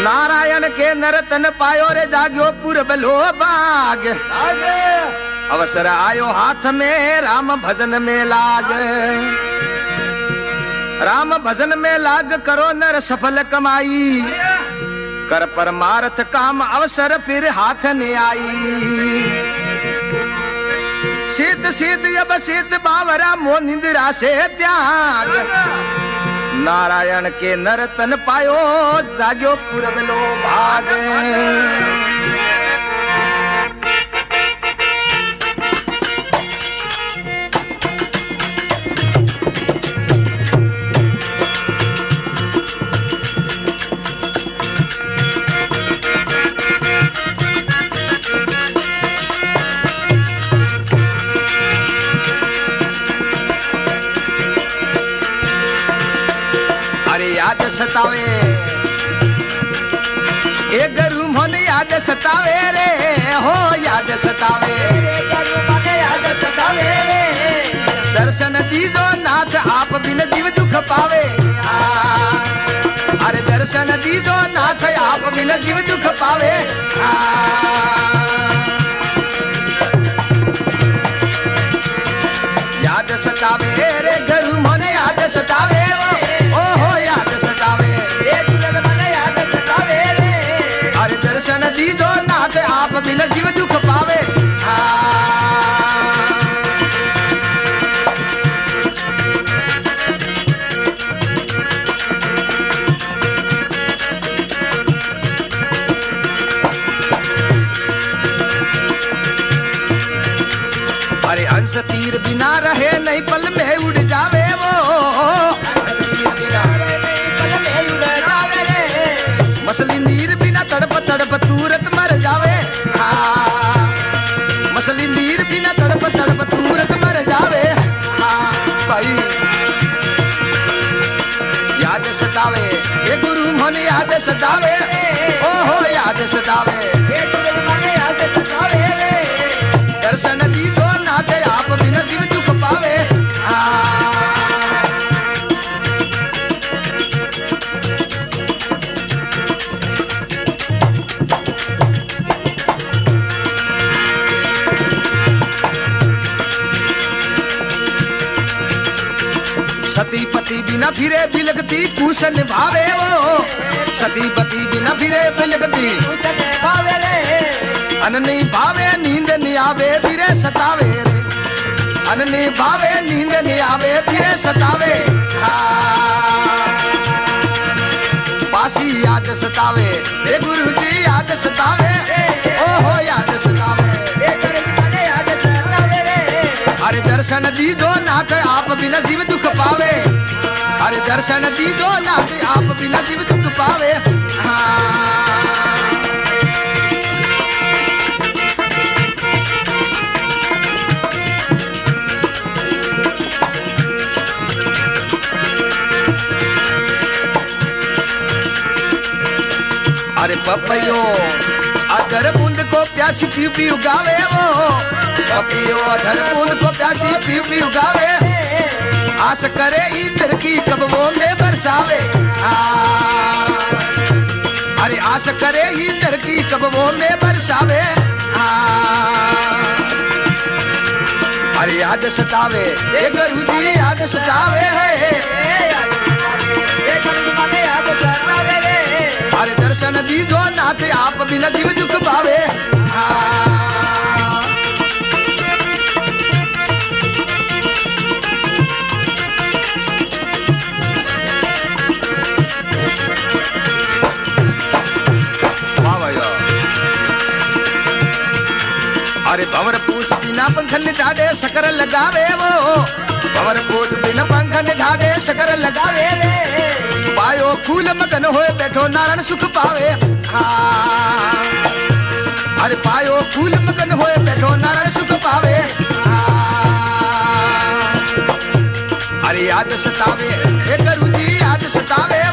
नारायण के नरतन पायो रे जाग्यो पूरब लो बाग। अवसर आयो हाथ में राम भजन में लाग। राम भजन में लाग करो नर सफल कमाई। कर परमार्थ काम अवसर फिर हाथ ने आई। शीत शीत अब शीत बावरा मो निंद्रा से त्याग। नारायण के नरतन पायो जाग्यो पूरब लो भाग। याद सतावे ए गुरु मन याद सतावे रे हो याद सतावे। याद सतावे रे दर्शन दीजो नाथ आप बिन जीव दुख पावे। अरे दर्शन दीजो नाथ आप बिन जीव दुख पावे। याद सतावे रे गुरु मन याद सतावे। दर्शन दीजो नाथ आप बिन जीव दुख पावे। अरे हंस तीर बिना रहे नहीं पल में उड़ जावे वो। मछली नीर बिना तड़प तड़प तुरंत मर जावे। मछली नीर बिना तड़प तड़प तुरंत मर जावे। भाई याद सतावे ये गुरु मन याद सतावे। ओहो याद सतावे याद सतावे। दर्शन दीजो नाथ आप बिन जीव दुख पावे। सती पति बिना फिरे बिलगती कुश निभावे वो। सती पति बिना फिरे बिलगती अननी भावे नींद नहीं आवे फिरे सतावे रे। अननी भावे नींद नहीं आवे फिरे सतावे। पासी याद सतावे ए गुरु जी याद सतावे। ओहो याद सतावे याद सतावे रे। अरे दर्शन दीजो नाथ आप बिना जीव दुख पावे। अरे दर्शन दीजो नाथ आप बिना जीव दुख पावे। अरे पपैयो अधर बूंद को प्यासी पी पी उगावे वो। पपियो अधर बूंद को प्यासी पी पी उगावे। आस करे इंद्र की कब वो में बरसावे। अरे आस करे इंद्र की कब वो में बरसावे। अरे याद सतावे ए गुरु जी याद सतावे है। अरे दर्शन दीजो नाथ आप बिना जीव दुख पावे। अरे भंवर पूछ बिना पंखन ढाडे शकर लगावे वो। भंवर पूछ बिना पंखन ढाडे शकर लगावे रे। पायो फूल मगन होए बैठो नारायण सुख पावे। अरे पायो फूल मगन होए बैठो नारायण सुख पावे। अरे याद सतावे ए गुरु जी याद सतावे।